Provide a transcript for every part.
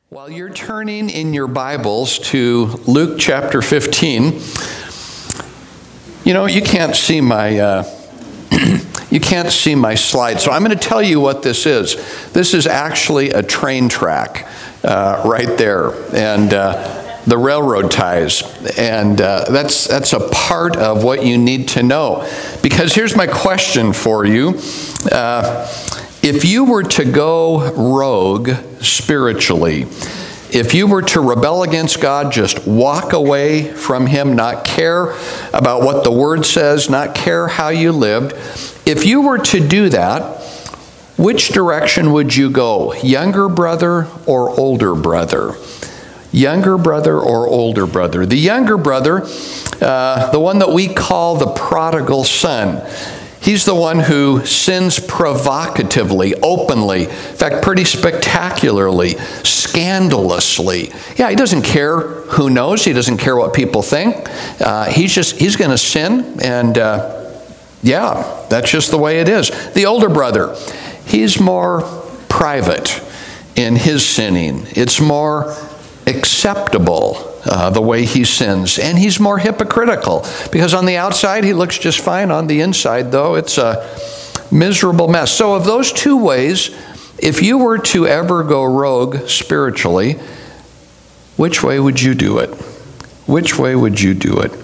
While you're turning in your Bibles to Luke chapter 15, you can't see my you can't see my slide, so I'm going to tell you what this is. This is actually a train track right there, and the railroad ties, and that's a part of what you need to know. Because here's my question for you. If you were to go rogue spiritually, if you were to rebel against God, just walk away from Him, not care about what the Word says, not care how you lived, if you were to do that, which direction would you go? Younger brother or older brother? Younger brother or older brother? The younger brother, the one that we call the prodigal son, he's the one who sins provocatively, openly, in fact, pretty spectacularly, scandalously. Yeah, he doesn't care who knows. He doesn't care what people think. He's going to sin, and yeah, that's just the way it is. The older brother, he's more private in his sinning. It's more acceptable the way he sins, and he's more hypocritical, because on the outside he looks just fine. On the inside, though, it's a miserable mess. So of those two ways, if you were to ever go rogue spiritually, which way would you do it? Which way would you do it?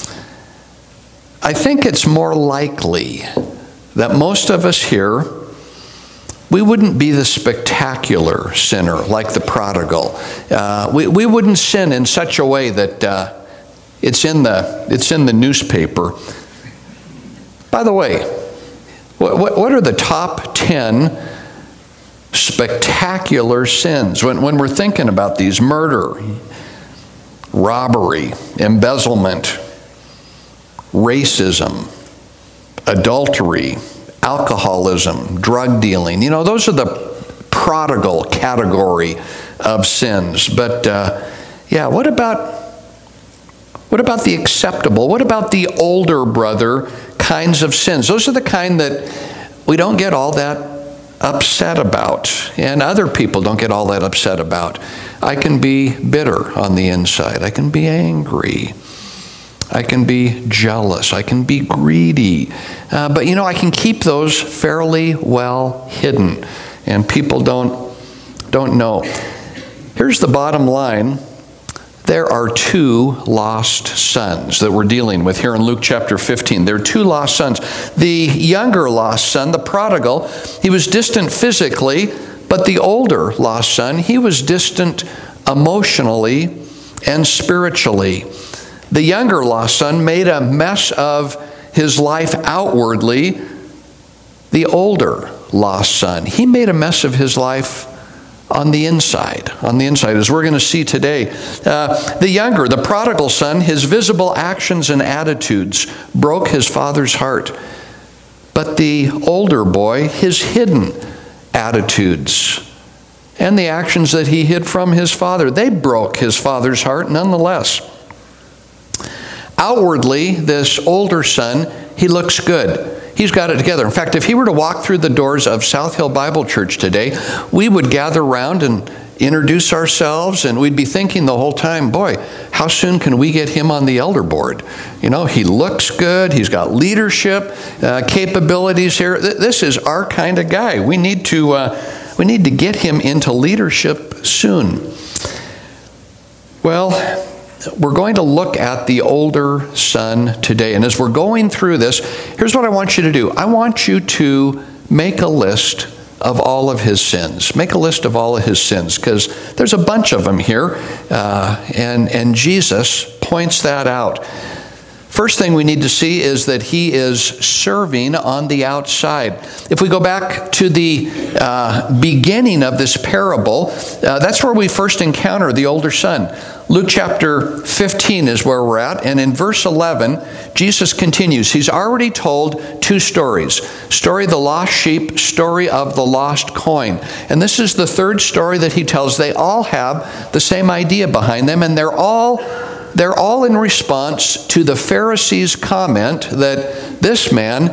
I think it's more likely that most of us here, we wouldn't be the spectacular sinner like the prodigal. We wouldn't sin in such a way that it's in the newspaper. By the way, what are the top 10 spectacular sins? When we're thinking about these: murder, robbery, embezzlement, racism, adultery, alcoholism, drug dealing. Those are the prodigal category of sins. But yeah, what about the acceptable? What about the older brother kinds of sins? Those are the kind that we don't get all that upset about, and other people don't get all that upset about. I can be bitter on the inside. I can be angry. I can be jealous. I can be greedy. But I can keep those fairly well hidden, and people don't know. Here's the bottom line. There are two lost sons that we're dealing with here in Luke chapter 15. There are two lost sons. The younger lost son, the prodigal, he was distant physically, but the older lost son, he was distant emotionally and spiritually. The younger lost son made a mess of his life outwardly. The older lost son, he made a mess of his life on the inside, as we're going to see today. The prodigal son, his visible actions and attitudes broke his father's heart. But the older boy, his hidden attitudes and the actions that he hid from his father, they broke his father's heart nonetheless. Outwardly, this older son, he looks good. He's got it together. In fact, if he were to walk through the doors of South Hill Bible Church today, we would gather around and introduce ourselves, and we'd be thinking the whole time, boy, how soon can we get him on the elder board? He looks good. He's got leadership capabilities here. This is our kind of guy. We need to get him into leadership soon. Well, we're going to look at the older son today. And as we're going through this, here's what I want you to do. I want you to make a list of all of his sins. Make a list of all of his sins, because there's a bunch of them here. And Jesus points that out. First thing we need to see is that he is serving on the outside. If we go back to the beginning of this parable, that's where we first encounter the older son. Luke chapter 15 is where we're at, and in verse 11, Jesus continues. He's already told two stories. Story of the lost sheep, story of the lost coin. And this is the third story that he tells. They all have the same idea behind them, and they're all in response to the Pharisees' comment that this man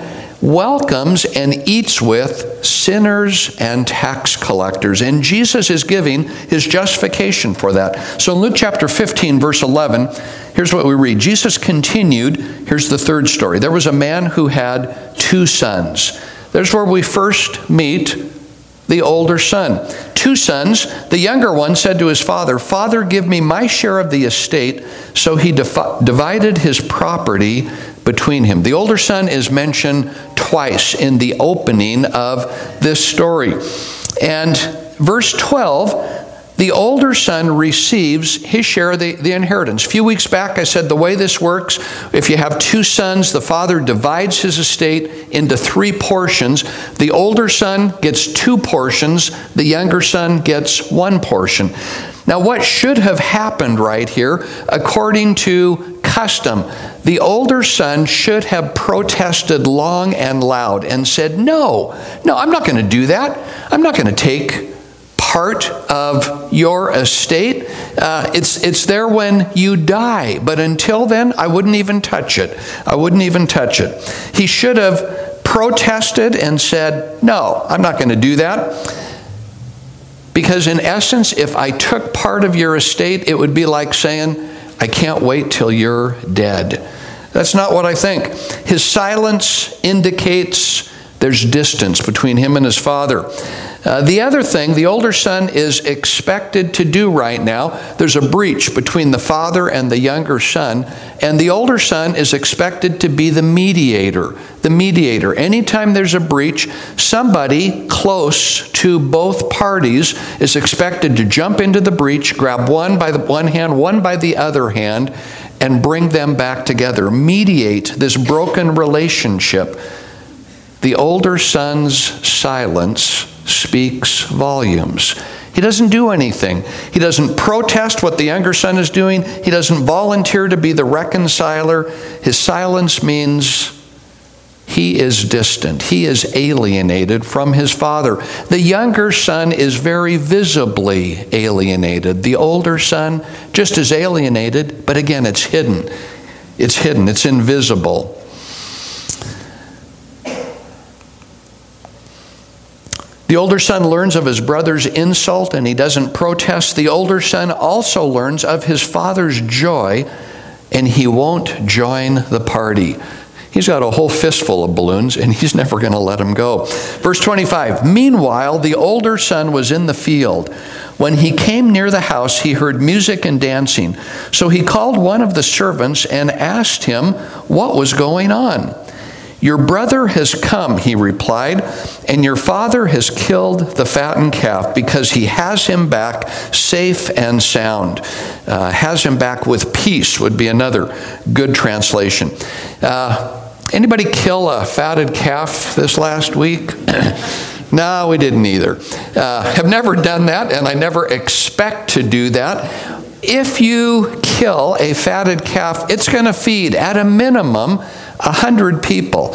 welcomes and eats with sinners and tax collectors. And Jesus is giving his justification for that. So in Luke chapter 15, verse 11, here's what we read. Jesus continued. Here's the third story. There was a man who had 2 sons. There's where we first meet the older son. 2 sons. The younger one said to his father, "Father, give me my share of the estate." So he divided his property between him. The older son is mentioned twice in the opening of this story. And verse 12, the older son receives his share of the inheritance. A few weeks back, I said the way this works, if you have 2 sons, the father divides his estate into 3 portions. The older son gets 2 portions. The younger son gets 1 portion. Now, what should have happened right here, according to custom, the older son should have protested long and loud and said, no, I'm not going to do that. I'm not going to take part of your estate. It's there when you die. But until then, I wouldn't even touch it. I wouldn't even touch it. He should have protested and said, no, I'm not going to do that. Because in essence, if I took part of your estate, it would be like saying, I can't wait till you're dead. That's not what I think. His silence indicates there's distance between him and his father. The other thing, the older son is expected to do right now, there's a breach between the father and the younger son, and the older son is expected to be the mediator. The mediator. Anytime there's a breach, somebody close to both parties is expected to jump into the breach, grab one by the one hand, one by the other hand, and bring them back together. Mediate this broken relationship. The older son's silence speaks volumes. He doesn't do anything. He doesn't protest what the younger son is doing. He doesn't volunteer to be the reconciler. His silence means he is distant. He is alienated from his father. The younger son is very visibly alienated. The older son just as alienated, but again, it's hidden. It's hidden. It's invisible. The older son learns of his brother's insult and he doesn't protest. The older son also learns of his father's joy and he won't join the party. He's got a whole fistful of balloons and he's never going to let them go. Verse 25, meanwhile, the older son was in the field. When he came near the house, he heard music and dancing. So he called one of the servants and asked him what was going on. Your brother has come, he replied, and your father has killed the fattened calf because he has him back safe and sound. Has him back with peace would be another good translation. Anybody kill a fatted calf this last week? No, we didn't either. Have never done that, and I never expect to do that. If you kill a fatted calf, it's going to feed at a minimum 100 people,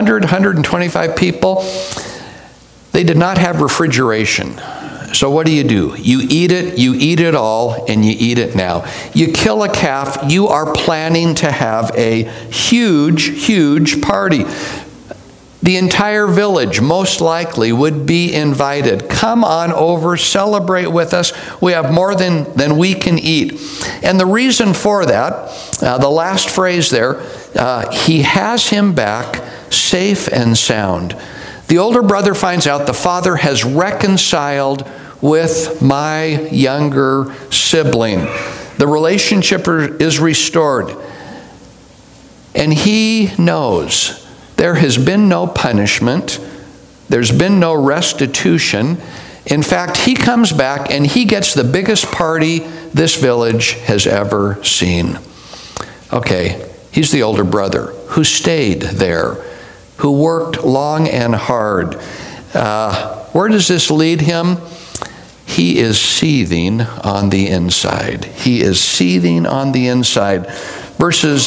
125 people. They did not have refrigeration. So what do? You eat it all, and you eat it now. You kill a calf, you are planning to have a huge, huge party. The entire village, most likely, would be invited. Come on over, celebrate with us. We have more than we can eat. And the reason for that, the last phrase there, he has him back safe and sound. The older brother finds out the father has reconciled with my younger sibling. The relationship is restored. And he knows there has been no punishment. There's been no restitution. In fact, he comes back and he gets the biggest party this village has ever seen. Okay, he's the older brother who stayed there, who worked long and hard. Where does this lead him? He is seething on the inside. He is seething on the inside. Verses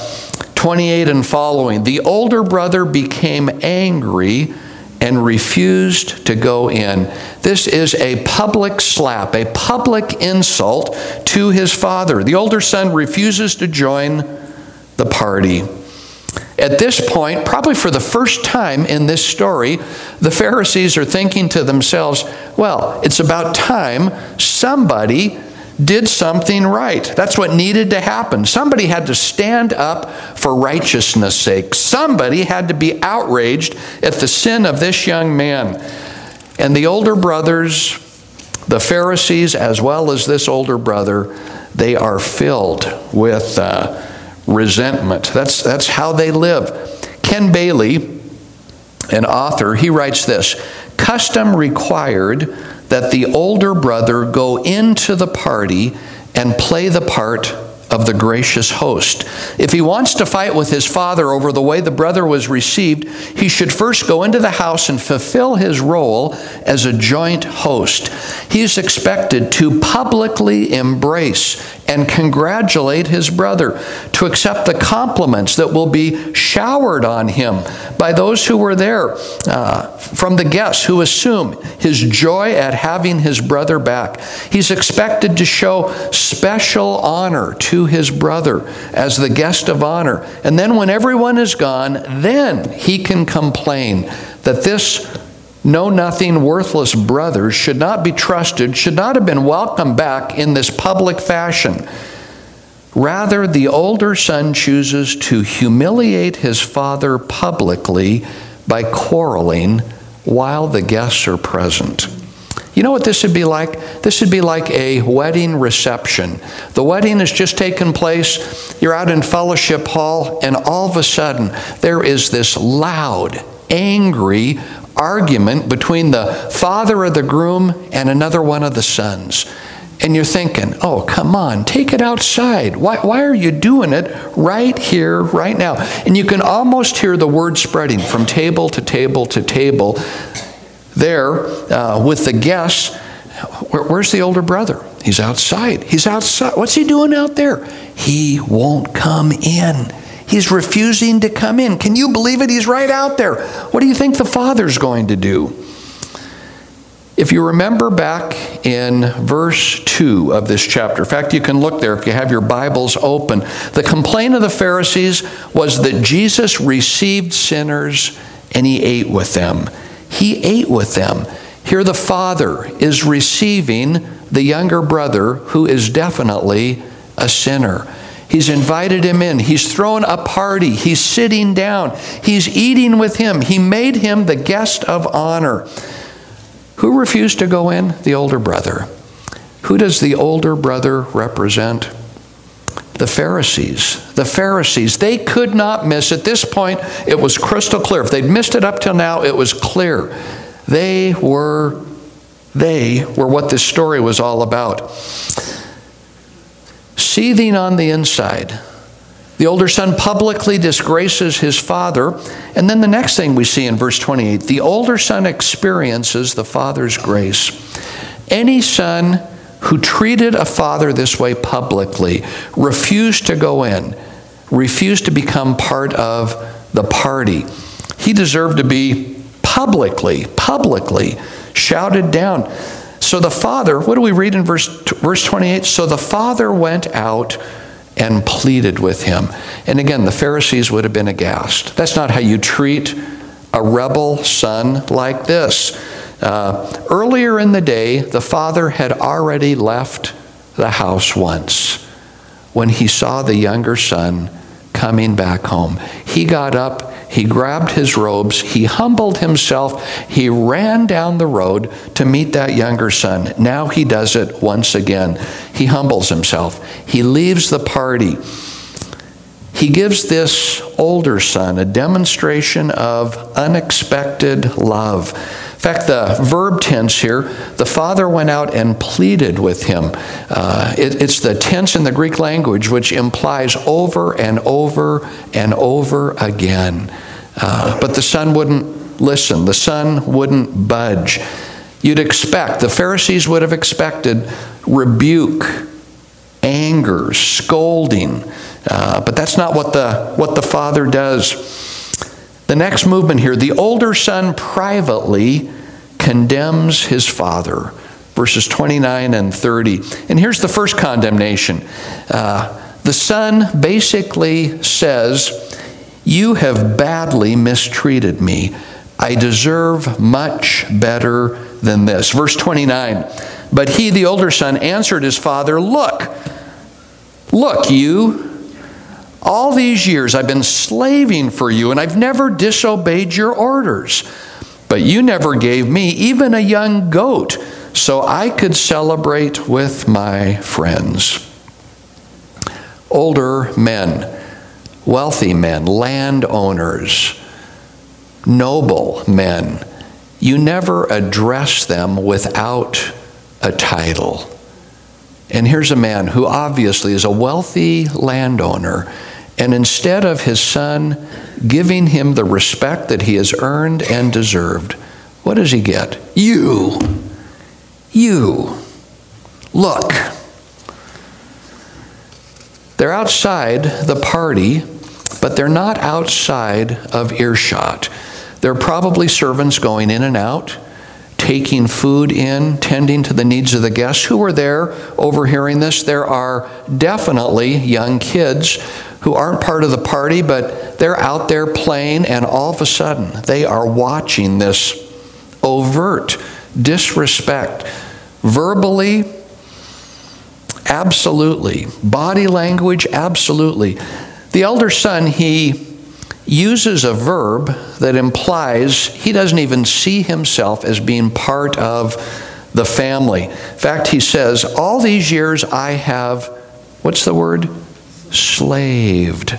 28 and following. The older brother became angry and refused to go in. This is a public slap, a public insult to his father. The older son refuses to join the party. At this point, probably for the first time in this story, the Pharisees are thinking to themselves, well, it's about time somebody did something right. That's what needed to happen. Somebody had to stand up for righteousness' sake. Somebody had to be outraged at the sin of this young man. And the older brothers, the Pharisees, as well as this older brother, they are filled with resentment. That's how they live. Ken Bailey, an author, he writes this: custom required that the older brother go into the party and play the part of the gracious host. If he wants to fight with his father over the way the brother was received, he should first go into the house and fulfill his role as a joint host. He is expected to publicly embrace and congratulate his brother, to accept the compliments that will be showered on him by those who were there, from the guests who assume his joy at having his brother back. He's expected to show special honor to his brother as the guest of honor. And then when everyone is gone, then he can complain that this know-nothing, worthless brother should not be trusted, should not have been welcomed back in this public fashion. Rather, the older son chooses to humiliate his father publicly by quarreling while the guests are present. You know what this would be like? This would be like a wedding reception. The wedding has just taken place. You're out in fellowship hall, and all of a sudden, there is this loud, angry argument between the father of the groom and another one of the sons. And you're thinking, oh, come on, take it outside. Why are you doing it right here, right now? And you can almost hear the word spreading from table to table to table there with the guests. Where's the older brother? He's outside. He's outside. What's he doing out there? He won't come in. He's refusing to come in. Can you believe it? He's right out there. What do you think the father's going to do? If you remember back in verse 2 of this chapter, in fact, you can look there if you have your Bibles open. The complaint of the Pharisees was that Jesus received sinners and he ate with them. He ate with them. Here the father is receiving the younger brother who is definitely a sinner. He's invited him in. He's thrown a party. He's sitting down. He's eating with him. He made him the guest of honor. Who refused to go in? The older brother. Who does the older brother represent? The Pharisees. The Pharisees. They could not miss. At this point, it was crystal clear. If they'd missed it up till now, it was clear. They were what this story was all about. Seething on the inside. The older son publicly disgraces his father. And then the next thing we see in verse 28, the older son experiences the father's grace. Any son who treated a father this way publicly, refused to go in, refused to become part of the party, he deserved to be publicly shouted down. So the father, what do we read in verse 28? So the father went out and pleaded with him. And again, the Pharisees would have been aghast. That's not how you treat a rebel son like this. Earlier in the day, the father had already left the house once when he saw the younger son coming back home. He got up, he grabbed his robes, he humbled himself, he ran down the road to meet that younger son. Now he does it once again. He humbles himself. He leaves the party. He gives this older son a demonstration of unexpected love. In fact, the verb tense here, the father went out and pleaded with him. It's the tense in the Greek language which implies over and over and over again. But the son wouldn't listen. The son wouldn't budge. You'd expect, the Pharisees would have expected rebuke, anger, scolding. But that's not what the father does. The next movement here, the older son privately condemns his father. Verses 29 and 30. And here's the first condemnation. The son basically says, You have badly mistreated me. I deserve much better than this." Verse 29, "But he, the older son, answered his father, 'Look, you, all these years I've been slaving for you, and I've never disobeyed your orders. But you never gave me even a young goat so I could celebrate with my friends.'" Older men, wealthy men, landowners, noble men, you never address them without a title. And here's a man who obviously is a wealthy landowner, and instead of his son giving him the respect that he has earned and deserved, what does he get? You, look. They're outside the party, but they're not outside of earshot. They're probably servants going in and out, taking food in, tending to the needs of the guests who are there overhearing this. There are definitely young kids who aren't part of the party, but they're out there playing, and all of a sudden they are watching this overt disrespect. Verbally, absolutely. Body language, absolutely. The elder son, he uses a verb that implies he doesn't even see himself as being part of the family. In fact, he says, "All these years I have," what's the word? Slaved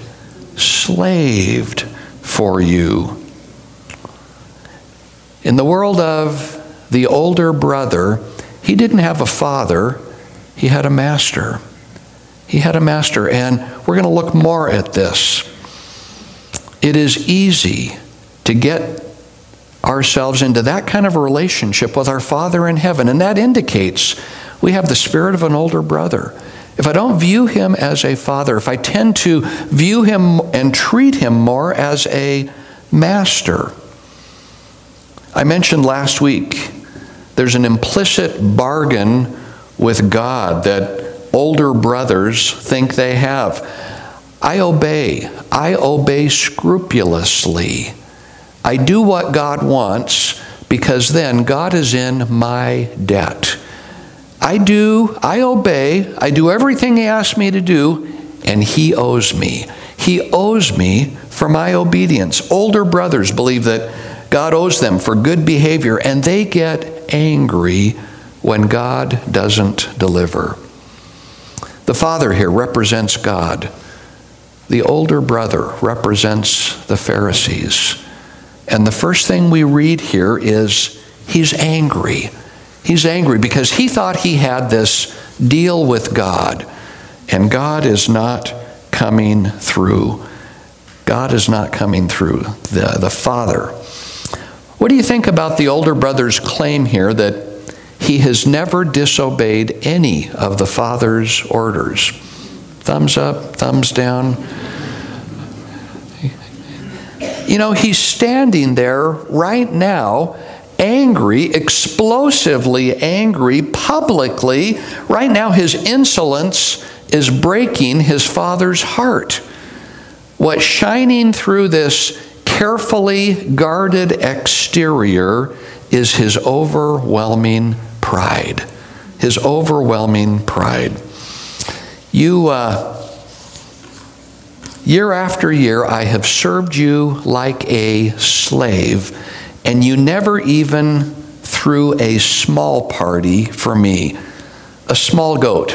for you. In the world of the older brother, he didn't have a father, he had a master. He had a master, and we're going to look more at this. It is easy to get ourselves into that kind of a relationship with our Father in heaven, and that indicates we have the spirit of an older brother. If I don't view him as a father, if I tend to view him and treat him more as a master. I mentioned last week, there's an implicit bargain with God that older brothers think they have. I obey scrupulously. I do what God wants because then God is in my debt. I obey, I do everything He asks me to do, and He owes me. He owes me for my obedience. Older brothers believe that God owes them for good behavior, and they get angry when God doesn't deliver. The father here represents God. The older brother represents the Pharisees. And the first thing we read here is he's angry. He's angry because he thought he had this deal with God, and God is not coming through. God is not coming through, the father. What do you think about the older brother's claim here that he has never disobeyed any of the father's orders? Thumbs up, thumbs down. You know, he's standing there right now, angry, explosively angry, publicly. Right now, his insolence is breaking his father's heart. What's shining through this carefully guarded exterior is his overwhelming pride. His overwhelming pride. Year after year, I have served you like a slave, and you never even threw a small party for me. A small goat.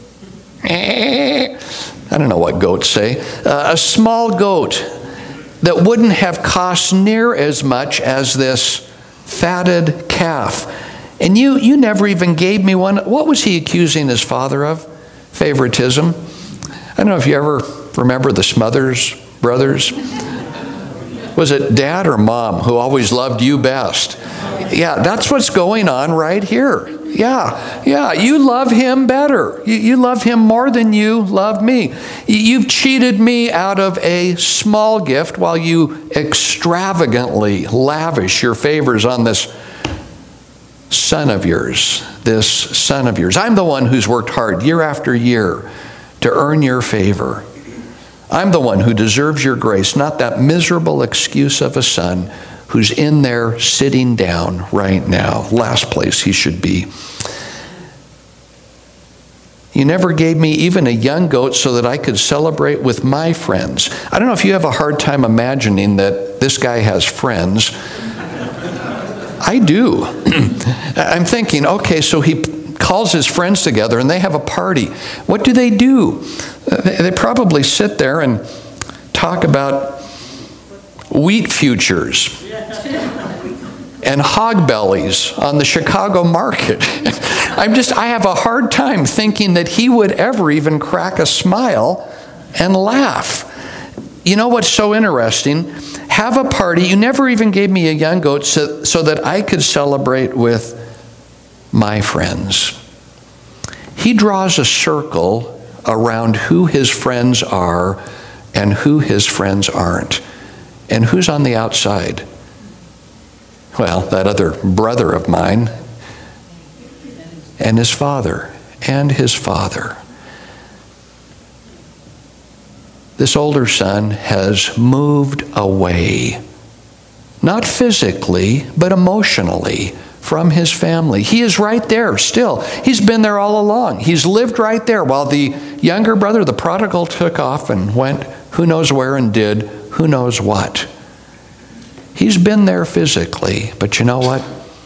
I don't know what goats say. A small goat that wouldn't have cost near as much as this fatted calf. And you never even gave me one. What was he accusing his father of? Favoritism. I don't know if you ever remember the Smothers Brothers. Was it dad or mom who always loved you best? Yeah, that's what's going on right here. Yeah, you love him better. You love him more than you love me. You've cheated me out of a small gift while you extravagantly lavish your favors on this son of yours. I'm the one who's worked hard year after year to earn your favor. I'm the one who deserves your grace, not that miserable excuse of a son who's in there sitting down right now, last place he should be. You never gave me even a young goat so that I could celebrate with my friends. I don't know if you have a hard time imagining that this guy has friends. I do. I'm thinking, okay, so he calls his friends together and they have a party. What do? They probably sit there and talk about wheat futures and hog bellies on the Chicago market. I have a hard time thinking that he would ever even crack a smile and laugh. You know what's so interesting? Have a party. You never even gave me a young goat so that I could celebrate with my friends. He draws a circle around who his friends are and who his friends aren't. And who's on the outside? Well, that other brother of mine and his father and his father. This older son has moved away, not physically, but emotionally, from his family. He is right there still. He's been there all along. He's lived right there while the younger brother, the prodigal, took off and went who knows where and did who knows what. He's been there physically, but you know what?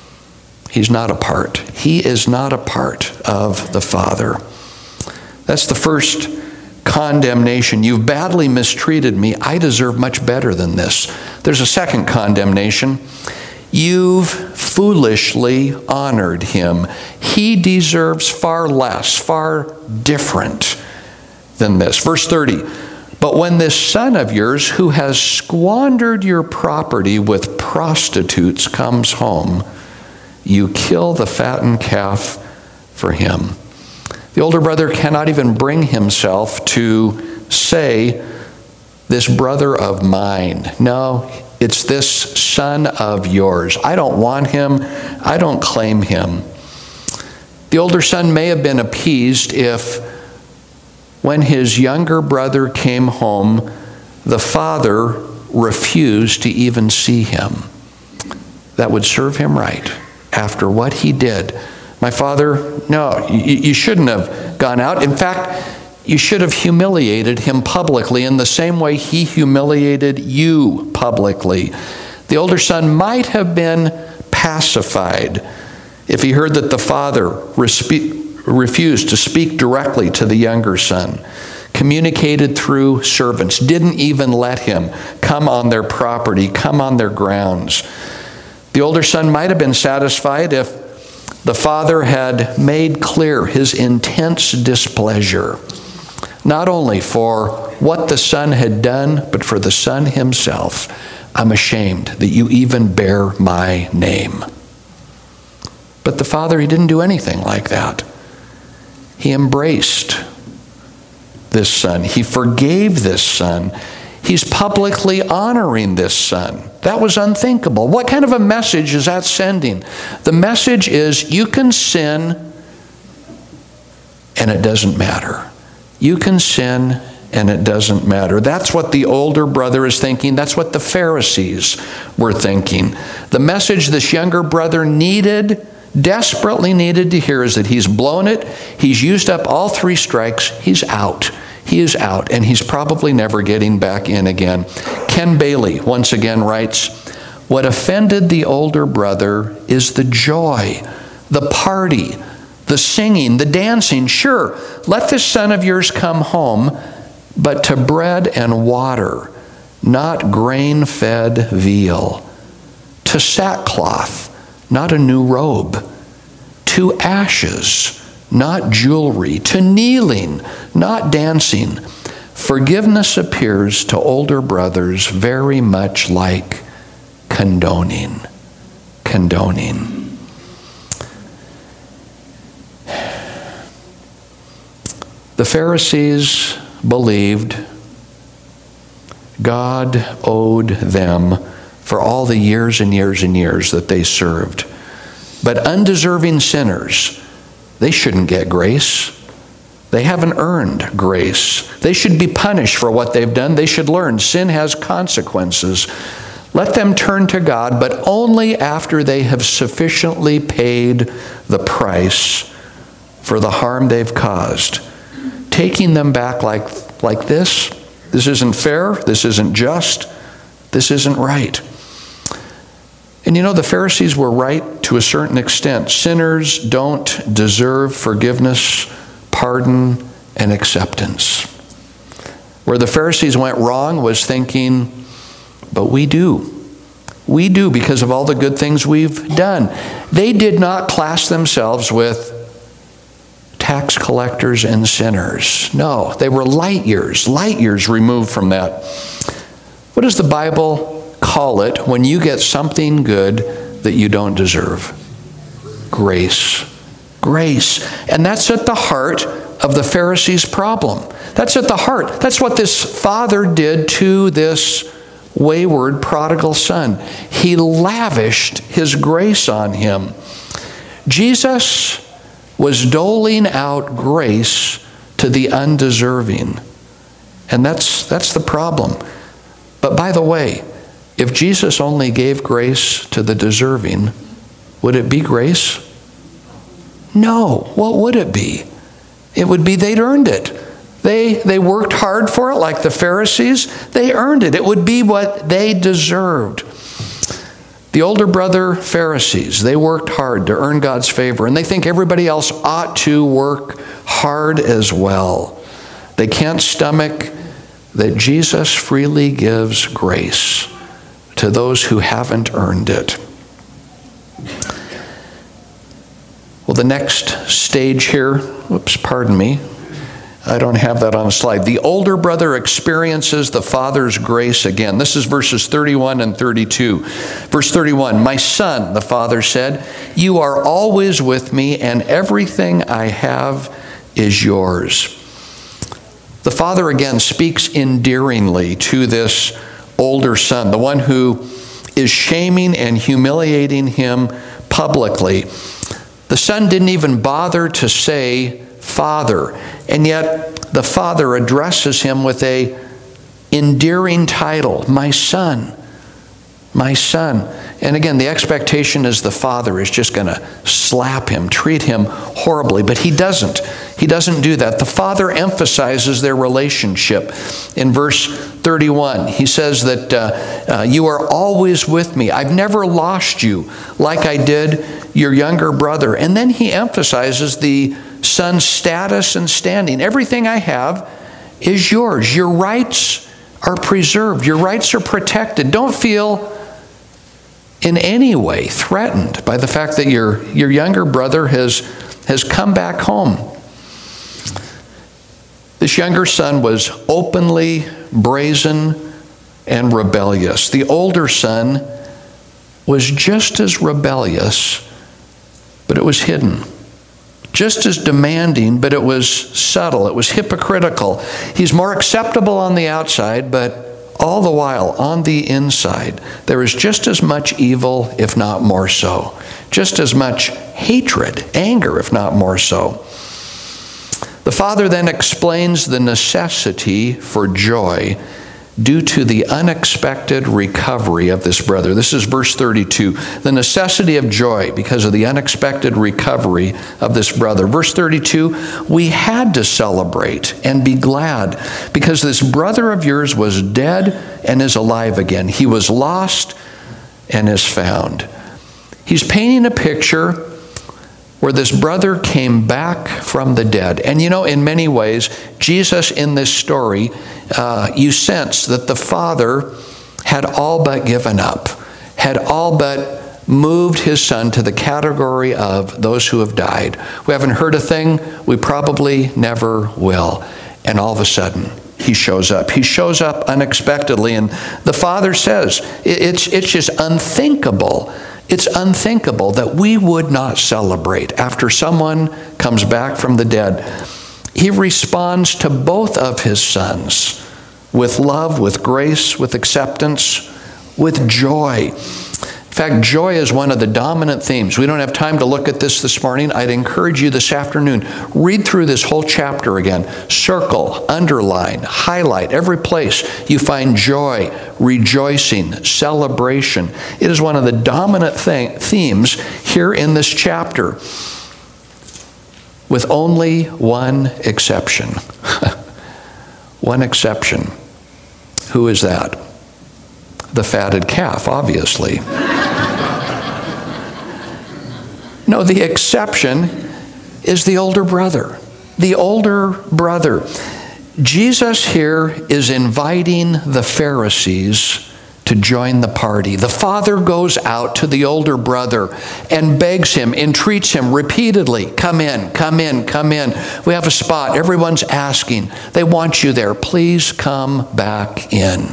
He's not a part. He is not a part of the Father. That's the first condemnation. You've badly mistreated me. I deserve much better than this. There's a second condemnation. You've foolishly honored him. He deserves far less, far different than this. Verse 30. But when this son of yours who has squandered your property with prostitutes comes home, you kill the fattened calf for him. The older brother cannot even bring himself to say, this brother of mine. No, it's this son of yours. I don't want him. I don't claim him. The older son may have been appeased if, when his younger brother came home, the father refused to even see him. That would serve him right after what he did. My father, no, you shouldn't have gone out. In fact, you should have humiliated him publicly in the same way he humiliated you publicly. The older son might have been pacified if he heard that the father refused to speak directly to the younger son, communicated through servants, didn't even let him come on their property, come on their grounds. The older son might have been satisfied if the father had made clear his intense displeasure, not only for what the son had done, but for the son himself. I'm ashamed that you even bear my name. But the father, he didn't do anything like that. He embraced this son. He forgave this son. He's publicly honoring this son. That was unthinkable. What kind of a message is that sending? The message is, you can sin and it doesn't matter. You can sin and it doesn't matter. That's what the older brother is thinking. That's what the Pharisees were thinking. The message this younger brother desperately needed to hear is that he's blown it. He's used up all 3 strikes. He's out. He is out, and he's probably never getting back in again. Ken Bailey once again writes, what offended the older brother is the joy, the party, the singing, the dancing. Sure, let this son of yours come home, but to bread and water, not grain-fed veal, to sackcloth, not a new robe, to ashes, not jewelry, to kneeling, not dancing. Forgiveness appears to older brothers very much like condoning. Condoning. The Pharisees believed God owed them for all the years and years and years that they served. But undeserving sinners, they shouldn't get grace. They haven't earned grace. They should be punished for what they've done. They should learn sin has consequences. Let them turn to God, but only after they have sufficiently paid the price for the harm they've caused. Taking them back like this isn't fair, this isn't just, this isn't right. And you know, the Pharisees were right to a certain extent. Sinners don't deserve forgiveness, pardon, and acceptance. Where the Pharisees went wrong was thinking, but we do. We do because of all the good things we've done. They did not class themselves with tax collectors and sinners. No, they were light years removed from that. What does the Bible call it when you get something good that you don't deserve? Grace. Grace. And that's at the heart of the Pharisees' problem. That's at the heart. That's what this father did to this wayward prodigal son. He lavished his grace on him. Jesus was doling out grace to the undeserving. And that's the problem. But by the way, if Jesus only gave grace to the deserving, would it be grace? No. What would it be? It would be they'd earned it. They worked hard for it like the Pharisees. They earned it. It would be what they deserved. The older brother Pharisees, they worked hard to earn God's favor, and they think everybody else ought to work hard as well. They can't stomach that Jesus freely gives grace to those who haven't earned it. Well, the next stage here, pardon me, I don't have that on a slide. The older brother experiences the father's grace again. This is verses 31 and 32. Verse 31, "My son," the father said, "you are always with me, and everything I have is yours." The father again speaks endearingly to this older son, the one who is shaming and humiliating him publicly. The son didn't even bother to say, "Father," and yet the father addresses him with a endearing title, "My son, my son." And again, the expectation is the father is just going to slap him, treat him horribly, but he doesn't. He doesn't do that. The father emphasizes their relationship. In verse 31, he says that you are always with me. I've never lost you like I did your younger brother. And then he emphasizes the son's status and standing. Everything I have is yours. Your rights are preserved. Your rights are protected. Don't feel in any way threatened by the fact that your younger brother has come back home. This younger son was openly brazen and rebellious. The older son was just as rebellious, but it was hidden. Just as demanding, but it was subtle. It was hypocritical. He's more acceptable on the outside, but all the while on the inside, there is just as much evil, if not more so. Just as much hatred, anger, if not more so. The father then explains the necessity for joy due to the unexpected recovery of this brother. This is verse 32. The necessity of joy because of the unexpected recovery of this brother. Verse 32, we had to celebrate and be glad because this brother of yours was dead and is alive again. He was lost and is found. He's painting a picture where this brother came back from the dead. And you know, in many ways, Jesus in this story, you sense that the father had all but given up, had all but moved his son to the category of those who have died. We haven't heard a thing, we probably never will. And all of a sudden, he shows up. He shows up unexpectedly, and the father says, it's just unthinkable. It's unthinkable that we would not celebrate after someone comes back from the dead. He responds to both of his sons with love, with grace, with acceptance, with joy. In fact, joy is one of the dominant themes. We don't have time to look at this morning. I'd encourage you this afternoon, read through this whole chapter again. Circle, underline, highlight every place you find joy, rejoicing, celebration. It is one of the dominant themes here in this chapter, with only one exception. One exception. Who is that? The fatted calf, obviously. No, the exception is the older brother. The older brother. Jesus here is inviting the Pharisees to join the party. The father goes out to the older brother and begs him, entreats him repeatedly, come in, come in, come in. We have a spot. Everyone's asking. They want you there. Please come back in.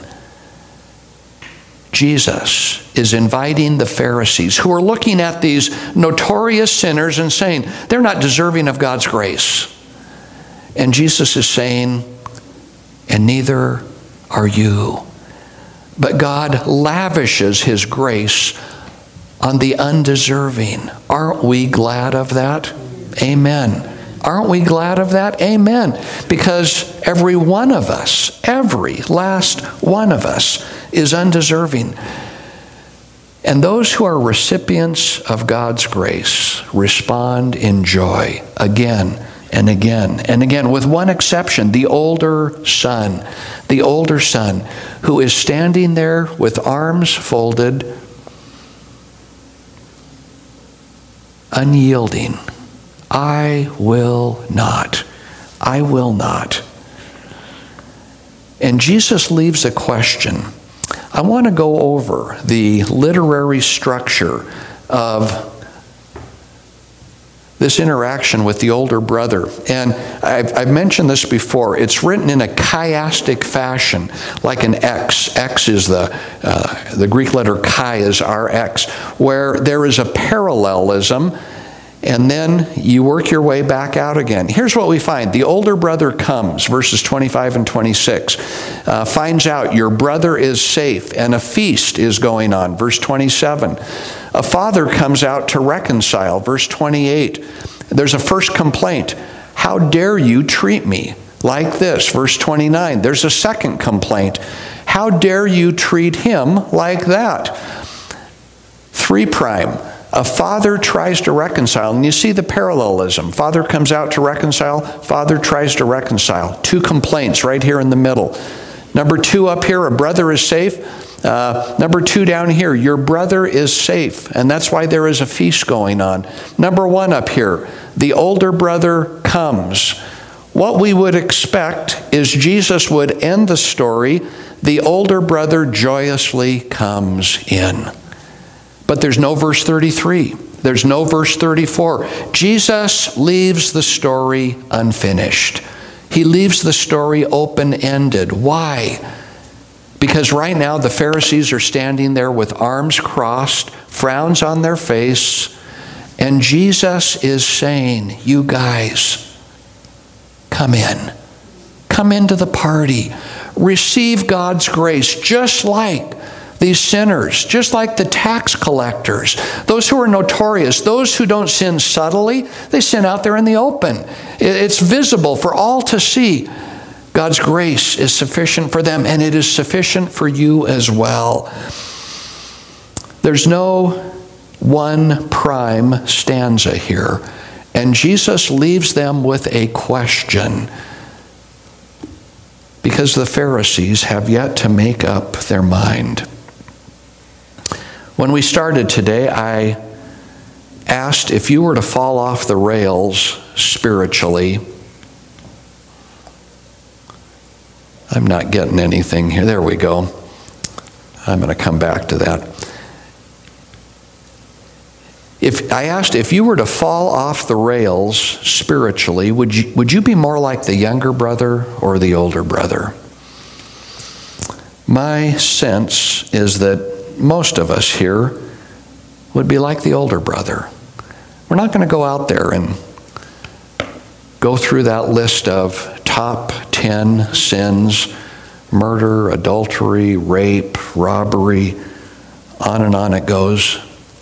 Jesus is inviting the Pharisees, who are looking at these notorious sinners and saying, they're not deserving of God's grace. And Jesus is saying, and neither are you. But God lavishes His grace on the undeserving. Aren't we glad of that? Amen. Aren't we glad of that? Amen. Because every one of us, every last one of us, is undeserving. And those who are recipients of God's grace respond in joy again and again and again, with one exception, the older son, who is standing there with arms folded, unyielding. I will not. I will not. And Jesus leaves a question. I want to go over the literary structure of this interaction with the older brother. And I've mentioned this before. It's written in a chiastic fashion, like an X. X is the Greek letter chi is RX, where there is a parallelism, and then you work your way back out again. Here's what we find. The older brother comes, verses 25 and 26, finds out your brother is safe and a feast is going on, verse 27. A father comes out to reconcile, verse 28. There's a first complaint. How dare you treat me like this, verse 29. There's a second complaint. How dare you treat him like that? 3 prime. A father tries to reconcile, and you see the parallelism. Father comes out to reconcile, father tries to reconcile. 2 complaints right here in the middle. Number 2 up here, a brother is safe. Number 2 down here, your brother is safe, and that's why there is a feast going on. Number 1 up here, the older brother comes. What we would expect is Jesus would end the story, the older brother joyously comes in. But there's no verse 33. There's no verse 34. Jesus leaves the story unfinished. He leaves the story open-ended. Why? Because right now the Pharisees are standing there with arms crossed, frowns on their face, and Jesus is saying, you guys, come in. Come into the party. Receive God's grace, just like these sinners, just like the tax collectors, those who are notorious, those who don't sin subtly, they sin out there in the open. It's visible for all to see. God's grace is sufficient for them, and it is sufficient for you as well. There's no 1 prime stanza here, and Jesus leaves them with a question, because the Pharisees have yet to make up their mind. When we started today, I asked if you were to fall off the rails spiritually. I'm not getting anything here. There we go. I'm going to come back to that. I asked if you were to fall off the rails spiritually, would you be more like the younger brother or the older brother? My sense is that most of us here would be like the older brother. We're not going to go out there and go through that list of top 10 sins: murder, adultery, rape, robbery, On and on it goes.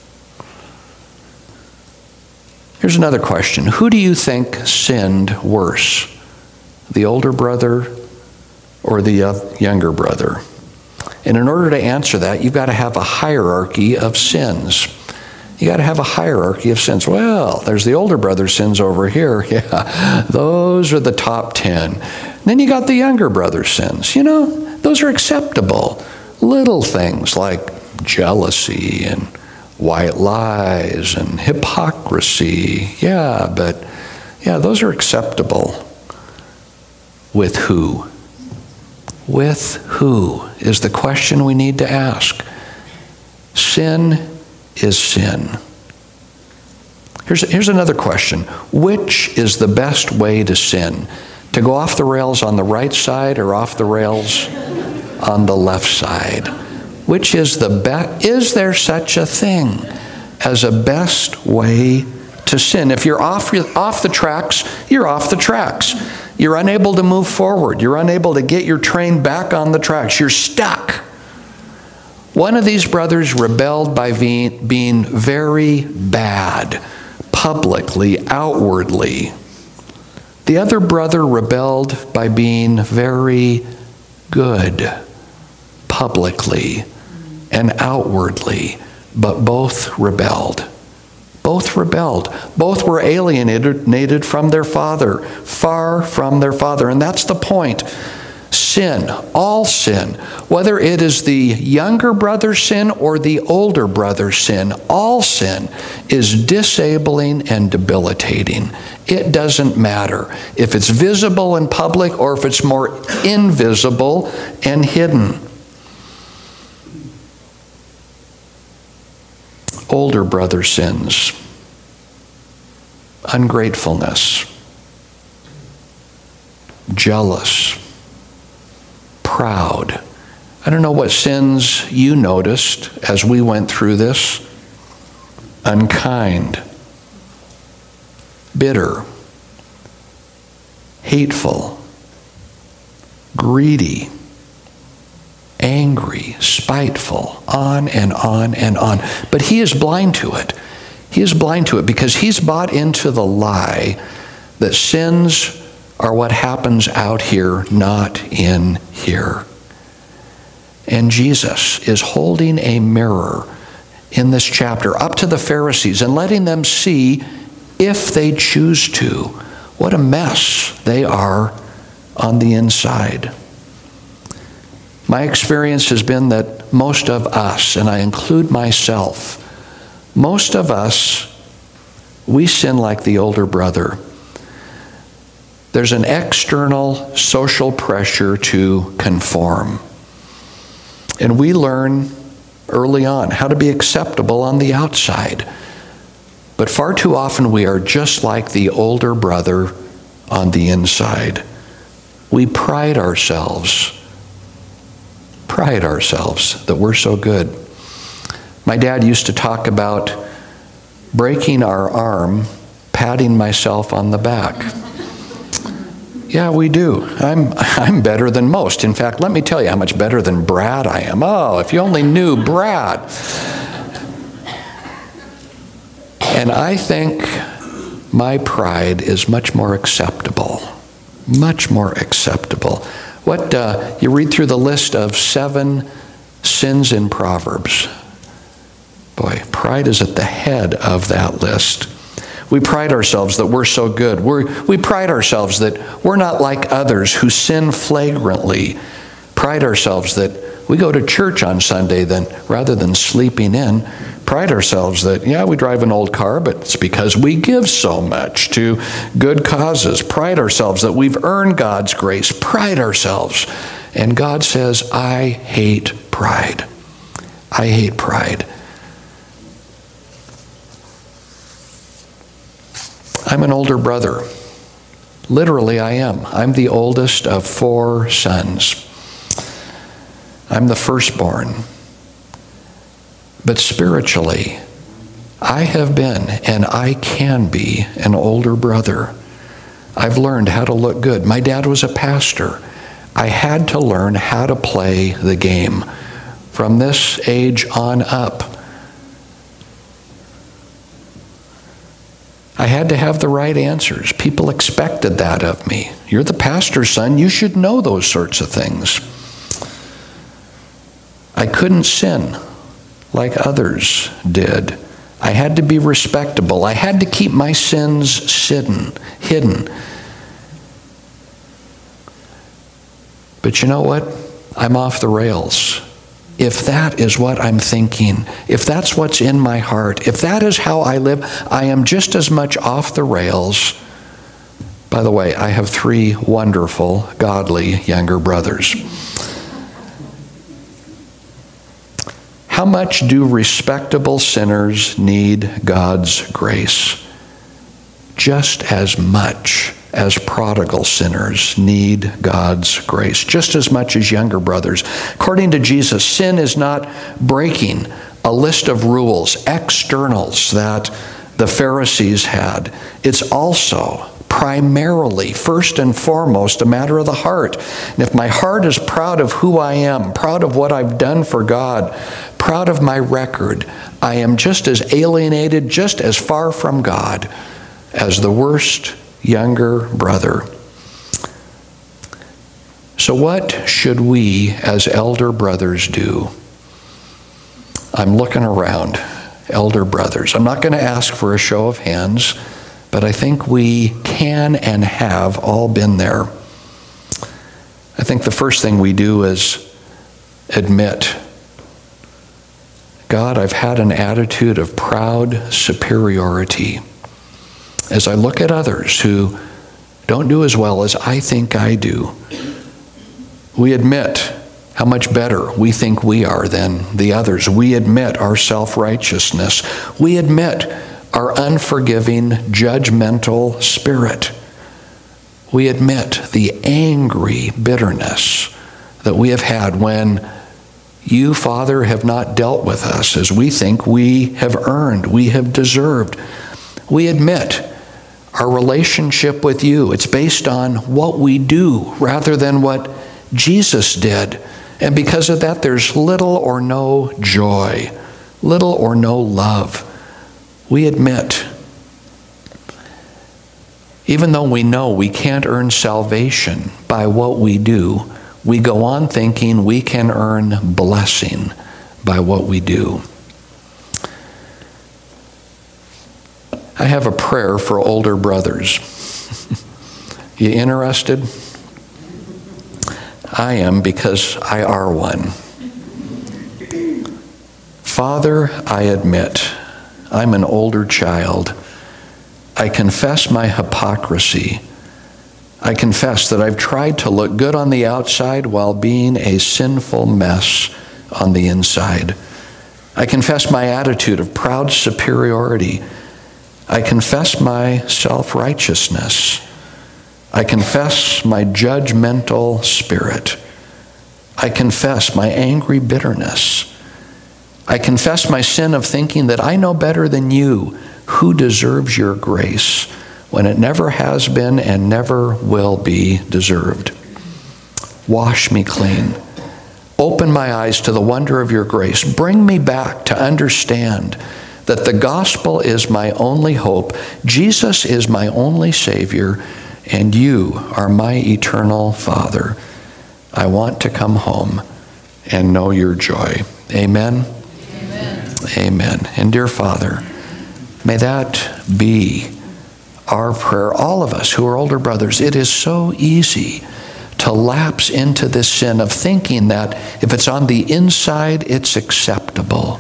Here's another question. Who do you think sinned worse? The older brother or the younger brother? And in order to answer that, you've got to have a hierarchy of sins. You got to have a hierarchy of sins. Well, there's the older brother's sins over here. Yeah, those are the top 10. Then you got the younger brother's sins. You know, those are acceptable. Little things like jealousy and white lies and hypocrisy. Yeah, those are acceptable. With who? With who is the question we need to ask. Sin is sin. Here's another question. Which is the best way to sin? To go off the rails on the right side or off the rails on the left side? Which is the best? Is there such a thing as a best way to sin? If you're off the tracks, you're off the tracks. You're unable to move forward. You're unable to get your train back on the tracks. You're stuck. One of these brothers rebelled by being very bad, publicly, outwardly. The other brother rebelled by being very good, publicly and outwardly, but both rebelled. Both rebelled. Both were alienated from their father, far from their father. And that's the point. Sin, all sin, whether it is the younger brother's sin or the older brother's sin, all sin is disabling and debilitating. It doesn't matter if it's visible in public or if it's more invisible and hidden. Older brother sins. Ungratefulness. Jealous. Proud. I don't know what sins you noticed as we went through this. Unkind. Bitter. Hateful. Greedy. Angry, spiteful, on and on and on. But he is blind to it. He is blind to it because he's bought into the lie that sins are what happens out here, not in here. And Jesus is holding a mirror in this chapter up to the Pharisees and letting them see, if they choose to, what a mess they are on the inside. My experience has been that most of us, and I include myself, most of us, we sin like the older brother. There's an external social pressure to conform. And we learn early on how to be acceptable on the outside. But far too often we are just like the older brother on the inside. We pride ourselves that we're so good. My dad used to talk about breaking our arm, patting myself on the back. Yeah, we do. I'm better than most. In fact, let me tell you how much better than Brad I am. Oh, if you only knew Brad. And I think my pride is much more acceptable. Much more acceptable. You read through the list of 7 sins in Proverbs. Boy, pride is at the head of that list. We pride ourselves that we're so good. We pride ourselves that we're not like others who sin flagrantly. Pride ourselves that we go to church on Sunday rather than sleeping in. Pride ourselves that, yeah, we drive an old car, but it's because we give so much to good causes. Pride ourselves that we've earned God's grace. Pride ourselves. And God says, I hate pride. I hate pride. I'm an older brother. Literally, I am. I'm the oldest of 4 sons. I'm the firstborn. But spiritually, I have been and I can be an older brother. I've learned how to look good. My dad was a pastor. I had to learn how to play the game. from this age on up. I had to have the right answers. People expected that of me. You're the pastor's son. You should know those sorts of things. I couldn't sin like others did. I had to be respectable. I had to keep my sins hidden. But you know what? I'm off the rails. If that is what I'm thinking, if that's what's in my heart, if that is how I live, I am just as much off the rails. By the way, I have 3 wonderful, godly younger brothers. How much do respectable sinners need God's grace? Just as much as prodigal sinners need God's grace, just as much as younger brothers. According to Jesus, sin is not breaking a list of rules, externals that the Pharisees had. It's also primarily, first and foremost, a matter of the heart. And if my heart is proud of who I am, proud of what I've done for God, proud of my record, I am just as alienated, just as far from God as the worst younger brother. So what should we as elder brothers do? I'm looking around, elder brothers. I'm not going to ask for a show of hands, but I think we can and have all been there. I think the first thing we do is admit, God, I've had an attitude of proud superiority. As I look at others who don't do as well as I think I do, we admit how much better we think we are than the others. We admit our self-righteousness. We admit our unforgiving, judgmental spirit. We admit the angry bitterness that we have had when you, Father, have not dealt with us as we think we have earned, we have deserved. We admit our relationship with you, it's based on what we do rather than what Jesus did. And because of that, there's little or no joy, little or no love. We admit, even though we know we can't earn salvation by what we do, we go on thinking we can earn blessing by what we do. I have a prayer for older brothers. You interested? I am, because I are one. Father, I admit I'm an older child. I confess my hypocrisy. I confess that I've tried to look good on the outside while being a sinful mess on the inside. I confess my attitude of proud superiority. I confess my self-righteousness. I confess my judgmental spirit. I confess my angry bitterness. I confess my sin of thinking that I know better than you who deserves your grace when it never has been and never will be deserved. Wash me clean. Open my eyes to the wonder of your grace. Bring me back to understand that the gospel is my only hope, Jesus is my only Savior, and you are my eternal Father. I want to come home and know your joy. Amen? Amen. Amen. And dear Father, may that be our prayer. All of us who are older brothers, it is so easy to lapse into this sin of thinking that if it's on the inside, it's acceptable.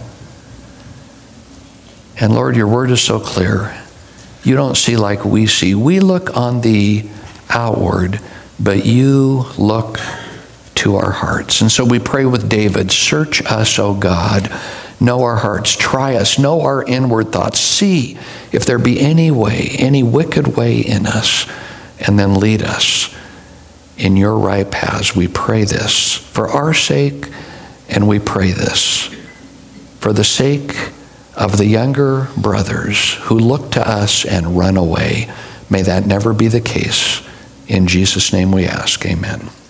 And Lord, your word is so clear. You don't see like we see. We look on the outward, but you look to our hearts. And so we pray with David, search us, O God, know our hearts, try us, know our inward thoughts, see if there be any way, any wicked way in us, and then lead us in your right paths. We pray this for our sake, and we pray this for the sake of the younger brothers who look to us and run away. May that never be the case. In Jesus' name we ask, amen.